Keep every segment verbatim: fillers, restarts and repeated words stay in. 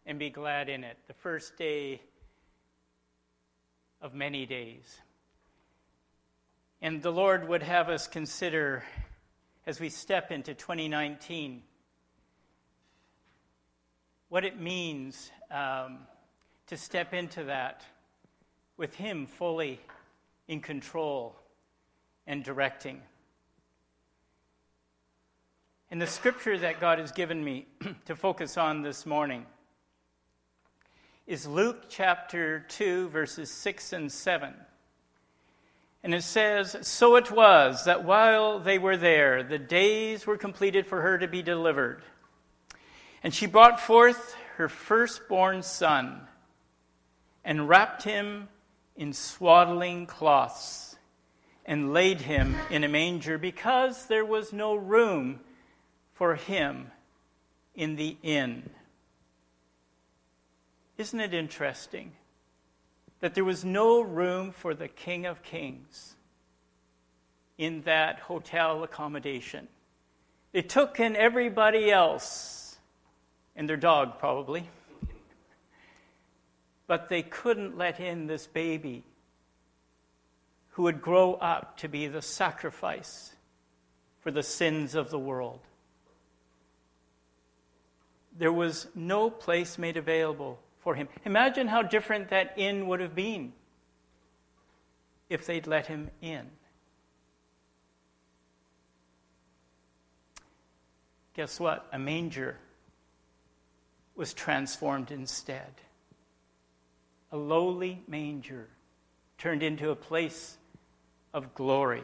and be glad in it. The first day of many days. And the Lord would have us consider, as we step into twenty nineteen, what it means um, to step into that with Him fully in control and directing. And the scripture that God has given me to focus on this morning is Luke chapter two, verses six and seven. And it says, "So it was that while they were there, the days were completed for her to be delivered. And she brought forth her firstborn son, and wrapped him in swaddling cloths, and laid him in a manger, because there was no room for him in the inn." Isn't it interesting that there was no room for the King of Kings in that hotel accommodation? They took in everybody else, and their dog probably, but they couldn't let in this baby who would grow up to be the sacrifice for the sins of the world. There was no place made available for him. Imagine how different that inn would have been if they'd let him in. Guess what? A manger was transformed instead. A lowly manger turned into a place of glory.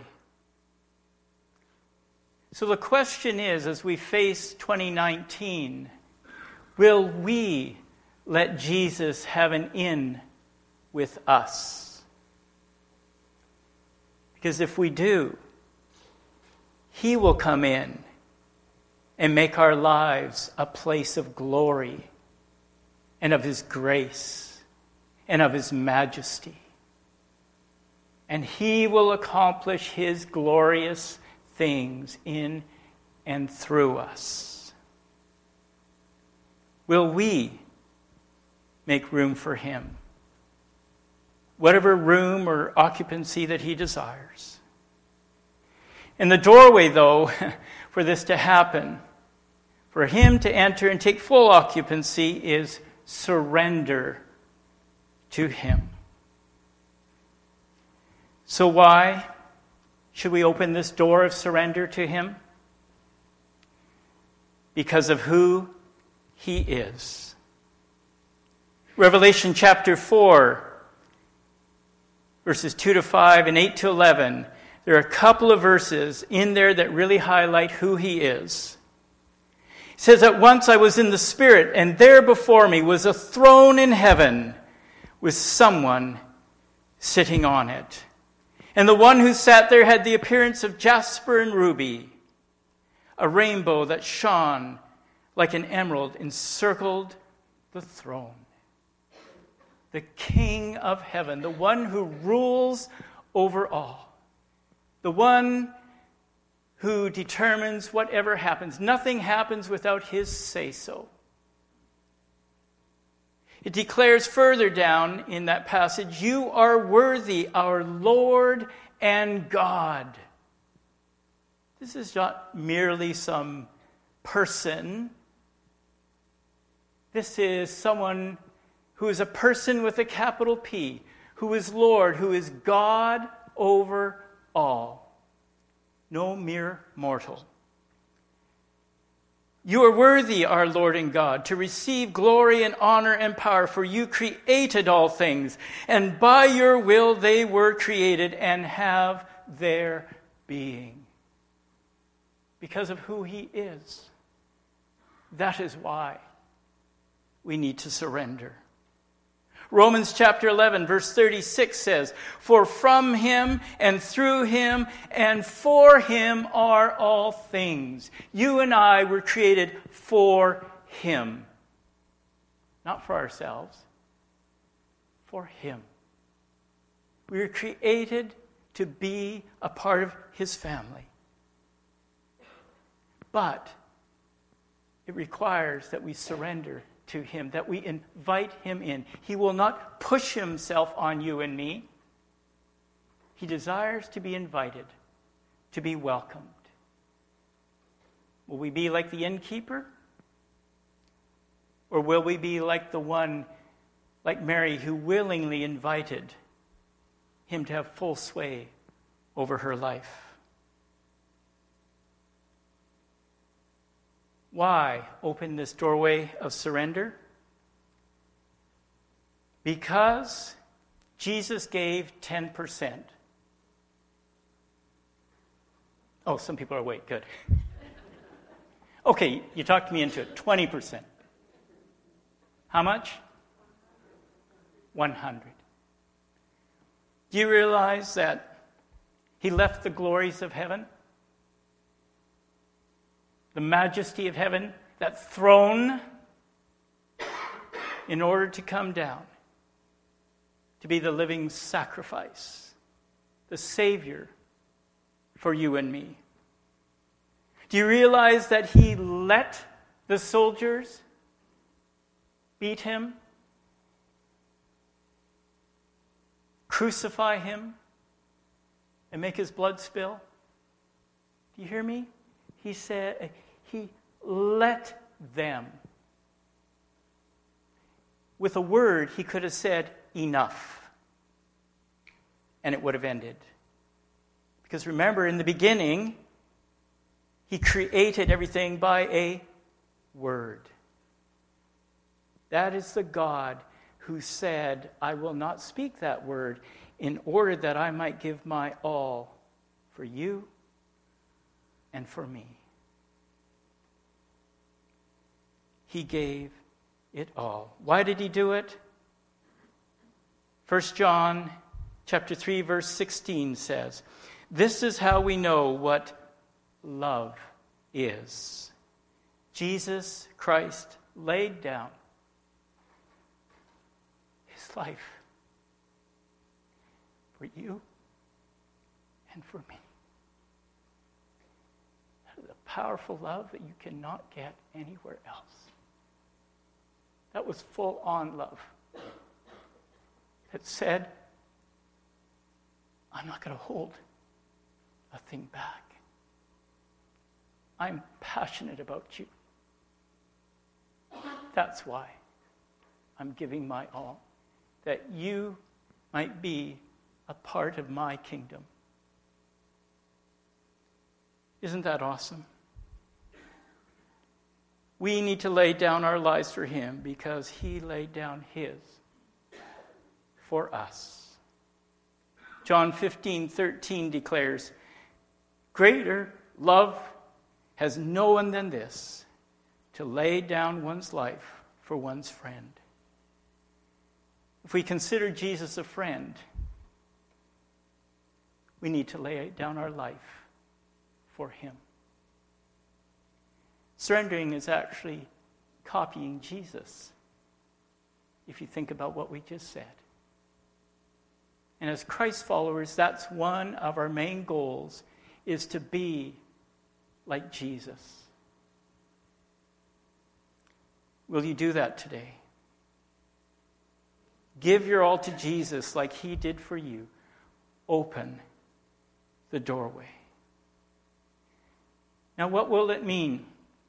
So the question is, as we face twenty nineteen, will we let Jesus have an in with us? Because if we do, He will come in and make our lives a place of glory and of His grace and of His majesty. And He will accomplish His glorious things in and through us. Will we make room for Him? Whatever room or occupancy that He desires. And the doorway, though, for this to happen, for Him to enter and take full occupancy, is surrender to Him. So why should we open this door of surrender to Him? Because of who He is. Revelation chapter four, verses two to five and eight to eleven. There are a couple of verses in there that really highlight who He is. It says, "At once I was in the Spirit, and there before me was a throne in heaven with someone sitting on it. And the one who sat there had the appearance of jasper and ruby. A rainbow that shone like an emerald encircled the throne." The King of heaven, the one who rules over all. The one who determines whatever happens. Nothing happens without His say-so. It declares further down in that passage, "You are worthy, our Lord and God." This is not merely some person. This is someone who is a person with a capital P, who is Lord, who is God over all. No mere mortal. "You are worthy, our Lord and God, to receive glory and honor and power, for you created all things, and by your will they were created and have their being." Because of who He is. That is why we need to surrender. Romans chapter eleven, verse thirty-six says, "For from Him and through Him and for Him are all things." You and I were created for Him. Not for ourselves. For Him. We were created to be a part of His family. But it requires that we surrender to him, that we invite him in. He will not push himself on you and me. He desires to be invited, to be welcomed. Will we be like the innkeeper? Or will we be like the one, like Mary, who willingly invited him to have full sway over her life? Why open this doorway of surrender? Because Jesus gave ten percent. Oh, some people are awake. Good. Okay, you talked me into it. twenty percent. How much? one hundred. Do you realize that he left the glories of heaven? The majesty of heaven, that throne, in order to come down, to be the living sacrifice, the Savior for you and me. Do you realize that he let the soldiers beat him, crucify him, and make his blood spill? Do you hear me? He said, he let them. With a word, he could have said, enough. And it would have ended. Because remember, in the beginning, he created everything by a word. That is the God who said, I will not speak that word in order that I might give my all for you and for me. He gave it all. Why did he do it? First John chapter three, verse sixteen says, this is how we know what love is. Jesus Christ laid down his life for you and for me. That is a powerful love that you cannot get anywhere else. That was full-on love. That said, I'm not going to hold a thing back. I'm passionate about you. That's why I'm giving my all. That you might be a part of my kingdom. Isn't that awesome? We need to lay down our lives for him because he laid down his for us. John fifteen thirteen declares, greater love has no one than this, to lay down one's life for one's friend. If we consider Jesus a friend, we need to lay down our life for him. Surrendering is actually copying Jesus, if you think about what we just said. And as Christ followers, that's one of our main goals, is to be like Jesus. Will you do that today? Give your all to Jesus like he did for you. Open the doorway. Now, what will it mean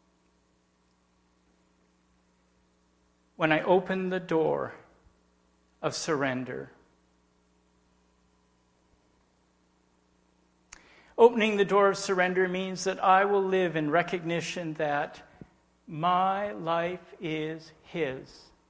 when I open the door of surrender? Opening the door of surrender means that I will live in recognition that my life is his.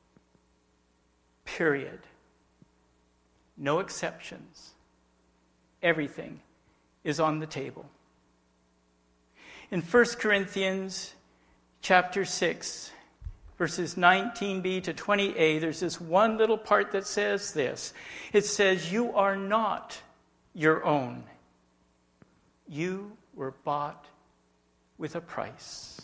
Period. No exceptions. Everything is on the table. In First Corinthians chapter six, verses nineteen b to twenty a, there's this one little part that says this. It says, you are not your own. You were bought with a price.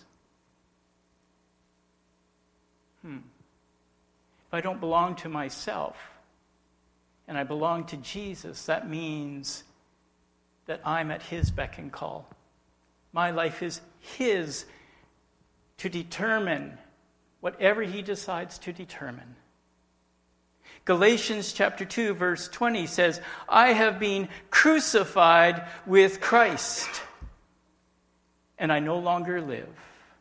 Hmm. If I don't belong to myself and I belong to Jesus, that means that I'm at his beck and call. My life is his to determine whatever he decides to determine. Galatians chapter two, verse twenty says, I have been crucified with Christ, and I no longer live.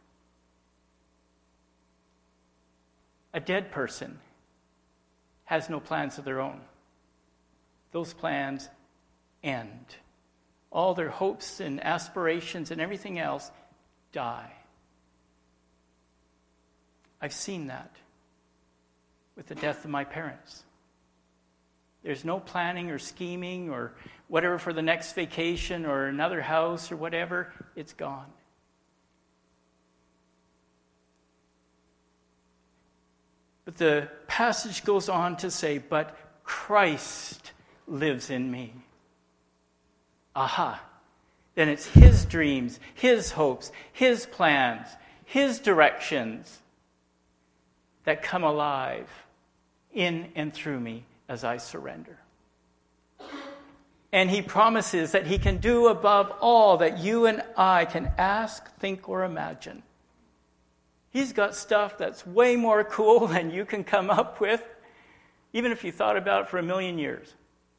A dead person has no plans of their own. Those plans end. All their hopes and aspirations and everything else die. I've seen that with the death of my parents. There's no planning or scheming or whatever for the next vacation or another house or whatever. It's gone. But the passage goes on to say, but Christ lives in me. Aha. Then it's his dreams, his hopes, his plans, his directions that come alive in and through me as I surrender. And he promises that he can do above all that you and I can ask, think, or imagine. He's got stuff that's way more cool than you can come up with, even if you thought about it for a million years.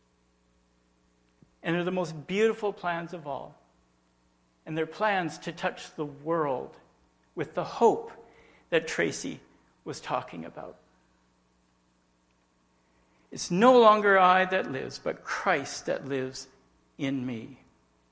And they're the most beautiful plans of all. And they're plans to touch the world with the hope that Tracy was talking about. It's no longer I that lives, but Christ that lives in me.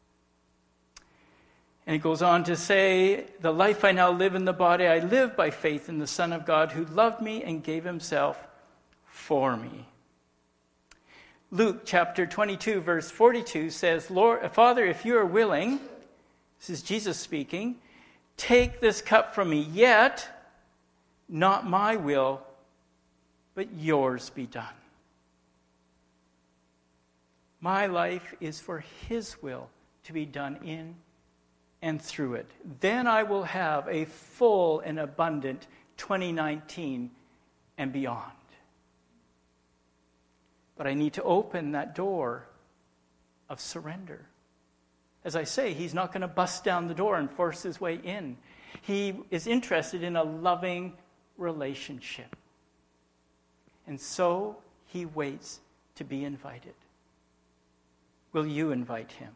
And he goes on to say, the life I now live in the body, I live by faith in the Son of God who loved me and gave himself for me. Luke chapter twenty-two, verse forty-two says, Lord, Father, if you are willing, this is Jesus speaking, take this cup from me, yet not my will, but yours be done. My life is for his will to be done in and through it. Then I will have a full and abundant twenty nineteen and beyond. But I need to open that door of surrender. As I say, he's not going to bust down the door and force his way in. He is interested in a loving relationship. And so he waits to be invited. Will you invite him?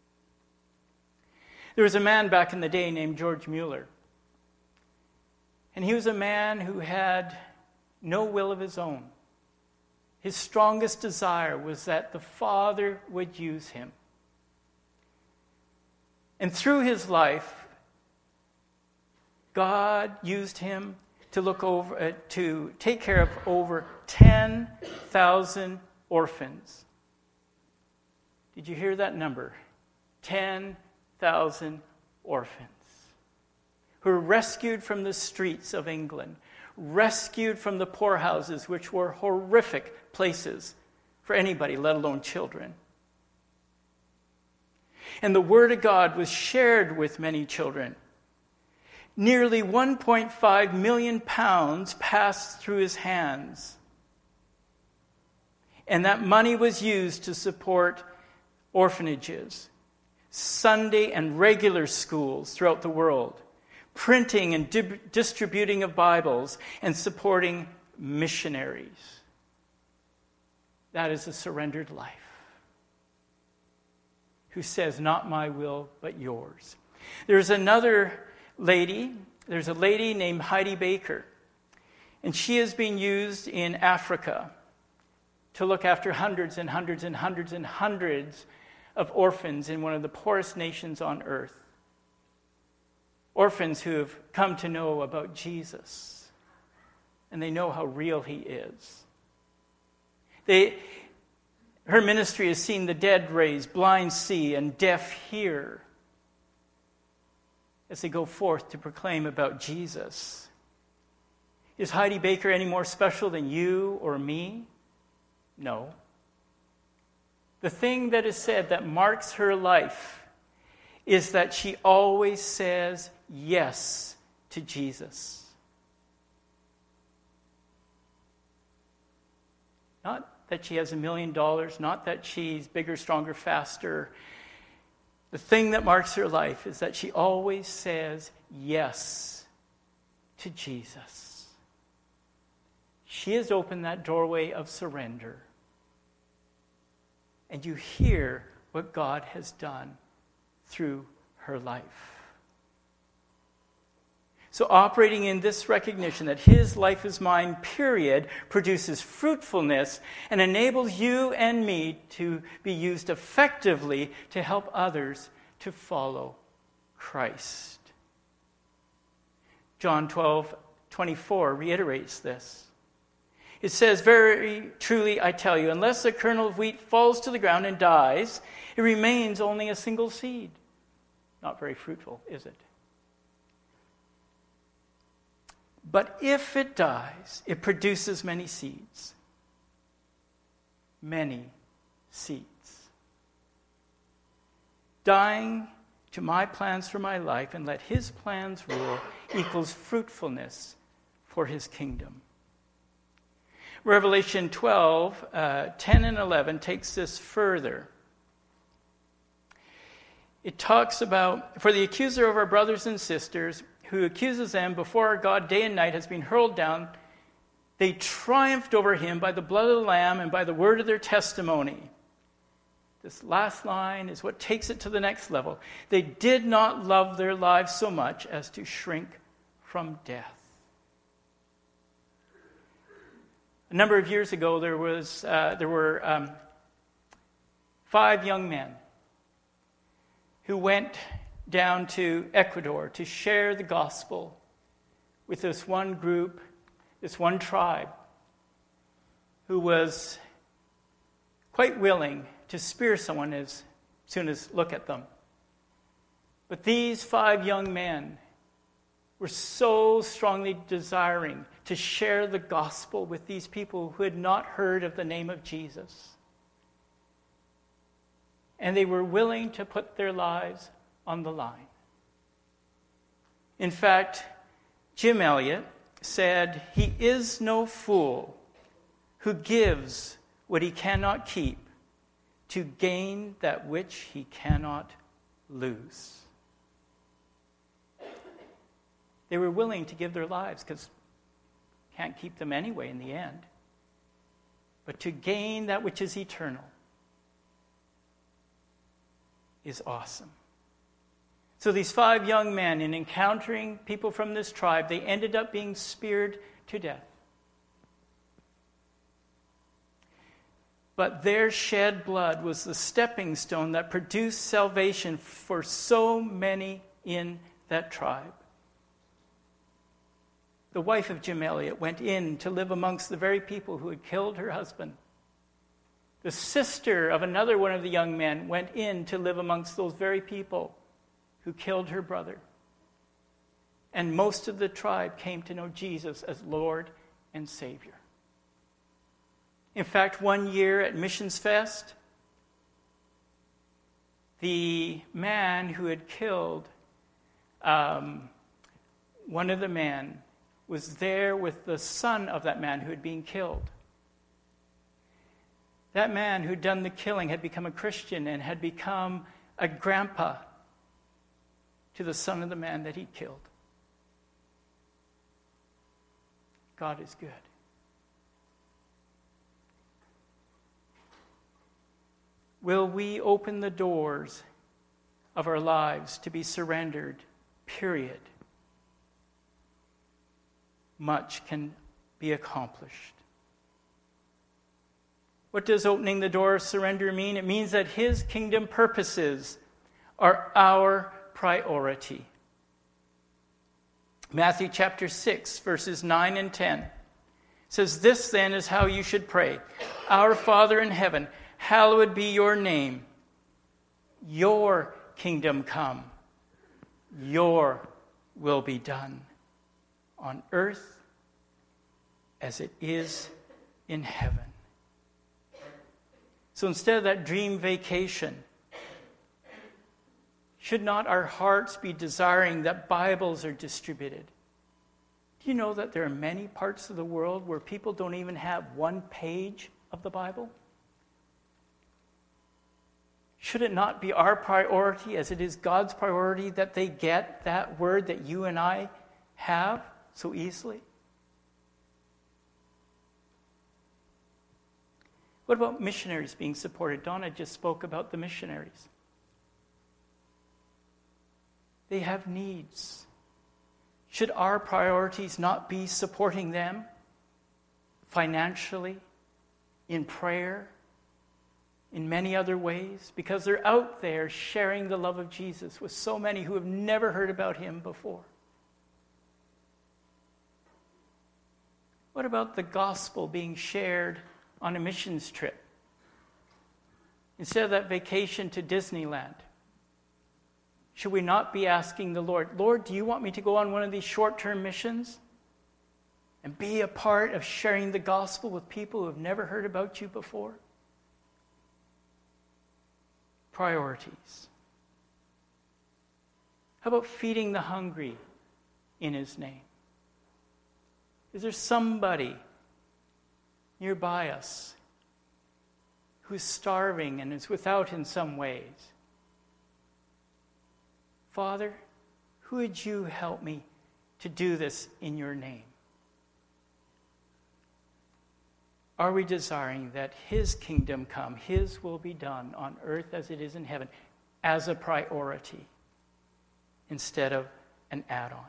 There was a man back in the day named George Mueller. And he was a man who had no will of his own. His strongest desire was that the Father would use him. And through his life, God used him to look over, uh, to take care of over ten thousand orphans. Did you hear that number? ten thousand orphans who were rescued from the streets of England, rescued from the poorhouses, which were horrific places for anybody, let alone children. And the Word of God was shared with many children. Nearly one point five million pounds passed through his hands. And that money was used to support orphanages, Sunday and regular schools throughout the world, printing and di- distributing of Bibles, and supporting missionaries. That is a surrendered life, who says, not my will, but yours. There's another lady, there's a lady named Heidi Baker, and she is being used in Africa to look after hundreds and hundreds and hundreds and hundreds of orphans in one of the poorest nations on earth. Orphans who have come to know about Jesus, and they know how real he is. They, her ministry has seen the dead raised, blind see, and deaf hear as they go forth to proclaim about Jesus. Is Heidi Baker any more special than you or me? No. The thing that is said that marks her life is that she always says yes to Jesus. Not that she has a million dollars, not that she's bigger, stronger, faster. The thing that marks her life is that she always says yes to Jesus. she has opened that doorway of surrender. And you hear what God has done through her life. So operating in this recognition that his life is mine, period, produces fruitfulness and enables you and me to be used effectively to help others to follow Christ. John twelve twenty-four reiterates this. It says, "Very truly I tell you, unless a kernel of wheat falls to the ground and dies, it remains only a single seed." Not very fruitful, is it? But if it dies, it produces many seeds. Many seeds. Dying to my plans for my life and let his plans rule equals fruitfulness for his kingdom. Revelation twelve, uh, ten and eleven takes this further. It talks about, "For the accuser of our brothers and sisters, who accuses them before our God day and night, has been hurled down. They triumphed over him by the blood of the Lamb and by the word of their testimony." This last line is what takes it to the next level. "They did not love their lives so much as to shrink from death." A number of years ago, there was uh, there were um, five young men who went down to Ecuador to share the gospel with this one group, this one tribe, who was quite willing to spear someone as soon as look at them. But these five young men were so strongly desiring to share the gospel with these people who had not heard of the name of Jesus. And they were willing to put their lives on the line. In fact, Jim Elliot said, "He is no fool who gives what he cannot keep to gain that which he cannot lose." They were willing to give their lives because can't keep them anyway in the end. But to gain that which is eternal is awesome. So these five young men, in encountering people from this tribe, they ended up being speared to death. But their shed blood was the stepping stone that produced salvation for so many in that tribe. The wife of Jim Elliot went in to live amongst the very people who had killed her husband. The sister of another one of the young men went in to live amongst those very people who killed her brother. And most of the tribe came to know Jesus as Lord and Savior. In fact, one year at Missions Fest, the man who had killed um, one of the men was there with the son of that man who had been killed. That man who'd done the killing had become a Christian and had become a grandpa to the son of the man that he killed. God is good. Will we open the doors of our lives to be surrendered? Period. Much can be accomplished. What does opening the door of surrender mean? It means that his kingdom purposes are our priority. Matthew chapter six, verses nine and ten says, "This then is how you should pray. Our Father in heaven, hallowed be your name. Your kingdom come. Your will be done on earth as it is in heaven." So instead of that dream vacation, should not our hearts be desiring that Bibles are distributed? Do you know that there are many parts of the world where people don't even have one page of the Bible? Should it not be our priority, as it is God's priority, that they get that word that you and I have so easily? What about missionaries being supported? Donna just spoke about the missionaries. They have needs. Should our priorities not be supporting them financially, in prayer, in many other ways? Because they're out there sharing the love of Jesus with so many who have never heard about him before. What about the gospel being shared on a missions trip? Instead of that vacation to Disneyland, should we not be asking the Lord, Lord, do you want me to go on one of these short-term missions and be a part of sharing the gospel with people who have never heard about you before? Priorities. How about feeding the hungry in his name? Is there somebody nearby us who's starving and is without in some ways? Father, who would you help me to do this in your name? Are we desiring that his kingdom come, his will be done on earth as it is in heaven, as a priority instead of an add-on?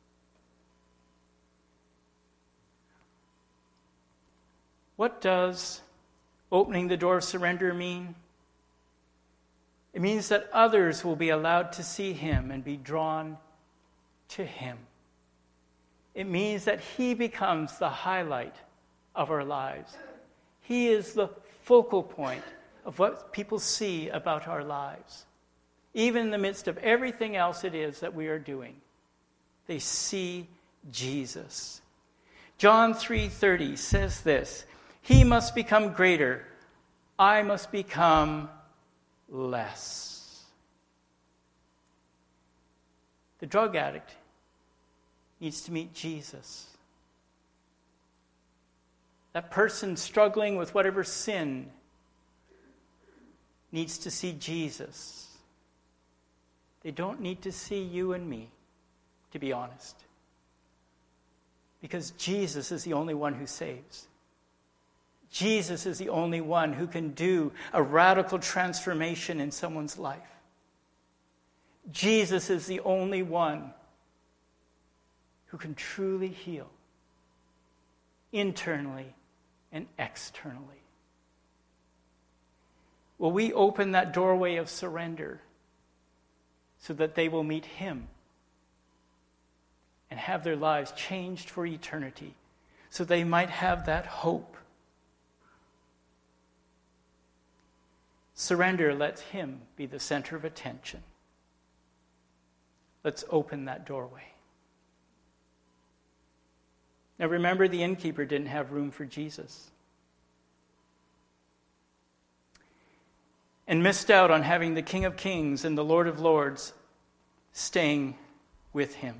What does opening the door of surrender mean? It means that others will be allowed to see him and be drawn to him. It means that he becomes the highlight of our lives. He is the focal point of what people see about our lives. Even in the midst of everything else it is that we are doing, they see Jesus. John three thirty says this, he must become greater, I must become less. The drug addict needs to meet Jesus. That person struggling with whatever sin needs to see Jesus. They don't need to see you and me, to be honest. Because Jesus is the only one who saves. Jesus is the only one who can do a radical transformation in someone's life. Jesus is the only one who can truly heal internally and externally. Will we open that doorway of surrender so that they will meet him and have their lives changed for eternity, so they might have that hope? Surrender lets him be the center of attention. Let's open that doorway. Now remember, the innkeeper didn't have room for Jesus and missed out on having the King of Kings and the Lord of Lords staying with him.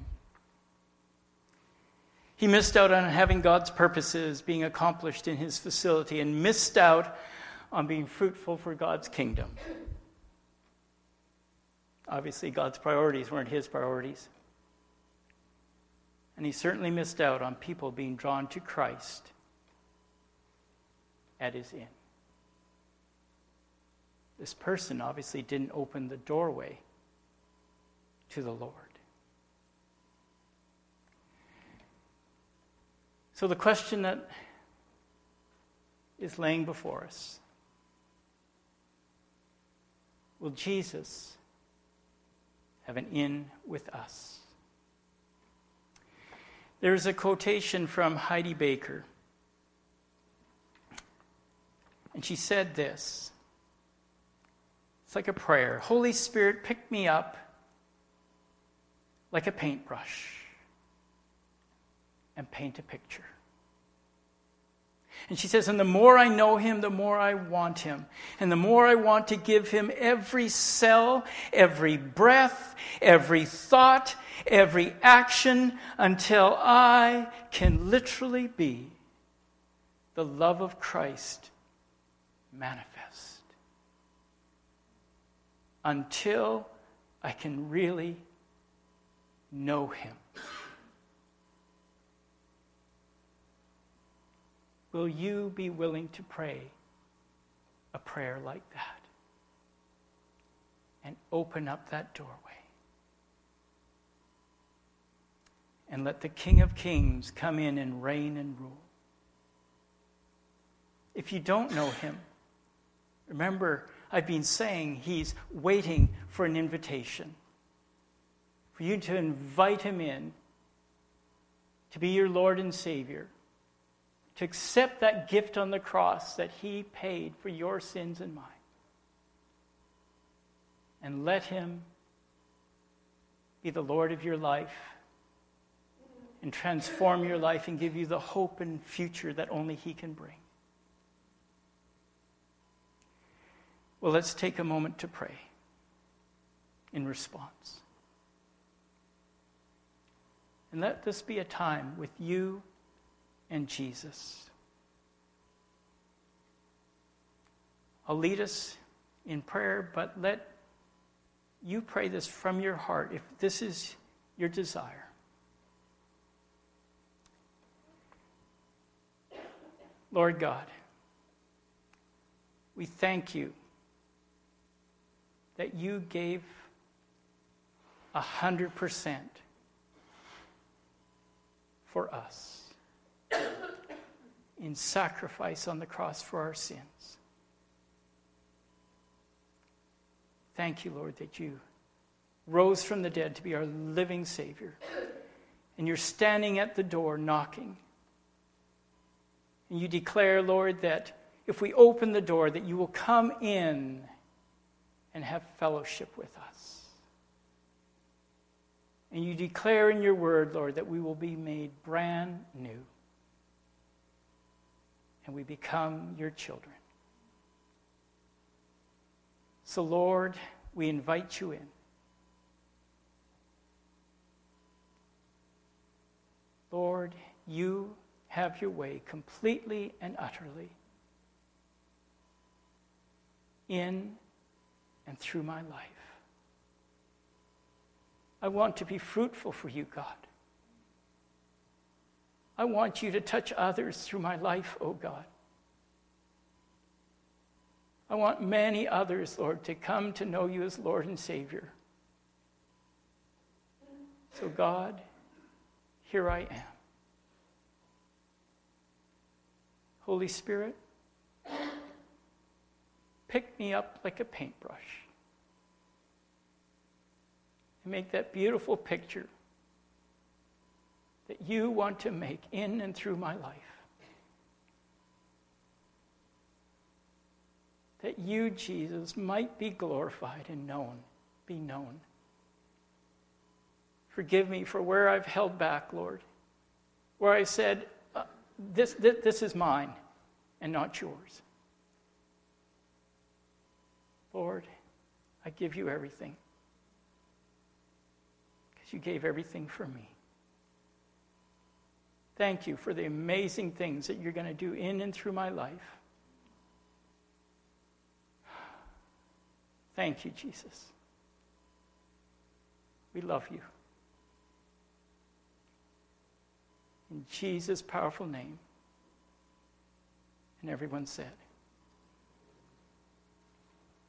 He missed out on having God's purposes being accomplished in his facility and missed out on being fruitful for God's kingdom. Obviously, God's priorities weren't his priorities. And he certainly missed out on people being drawn to Christ at his inn. This person obviously didn't open the doorway to the Lord. So the question that is laying before us: will Jesus have an inn with us? There's a quotation from Heidi Baker. And she said this. It's like a prayer. Holy Spirit, pick me up like a paintbrush and paint a picture. And she says, and the more I know him, the more I want him. And the more I want to give him every cell, every breath, every thought, every action, until I can literally be the love of Christ manifest. Until I can really know him. Will you be willing to pray a prayer like that and open up that doorway. And let the King of Kings come in and reign and rule. If you don't know him, remember, I've been saying he's waiting for an invitation. For you to invite him in to be your Lord and Savior. To accept that gift on the cross that he paid for your sins and mine. And let him be the Lord of your life and transform your life and give you the hope and future that only he can bring. Well, let's take a moment to pray in response. And let this be a time with you and Jesus. I'll lead us in prayer, but let you pray this from your heart if this is your desire. Lord God, we thank you that you gave a hundred percent for us in sacrifice on the cross for our sins. Thank you, Lord, that you rose from the dead to be our living Savior. And you're standing at the door knocking. And you declare, Lord, that if we open the door, that you will come in and have fellowship with us. And you declare in your word, Lord, that we will be made brand new. And we become your children. So, Lord, we invite you in. Lord, you have your way completely and utterly in and through my life. I want to be fruitful for you, God. I want you to touch others through my life, oh God. I want many others, Lord, to come to know you as Lord and Savior. So, God, here I am. Holy Spirit, pick me up like a paintbrush and make that beautiful picture that you want to make in and through my life. That you, Jesus, might be glorified and known, be known. Forgive me for where I've held back, Lord, where I said, uh, this, this, this is mine and not yours. Lord, I give you everything because you gave everything for me. Thank you for the amazing things that you're going to do in and through my life. Thank you, Jesus. We love you. In Jesus' powerful name. And everyone said,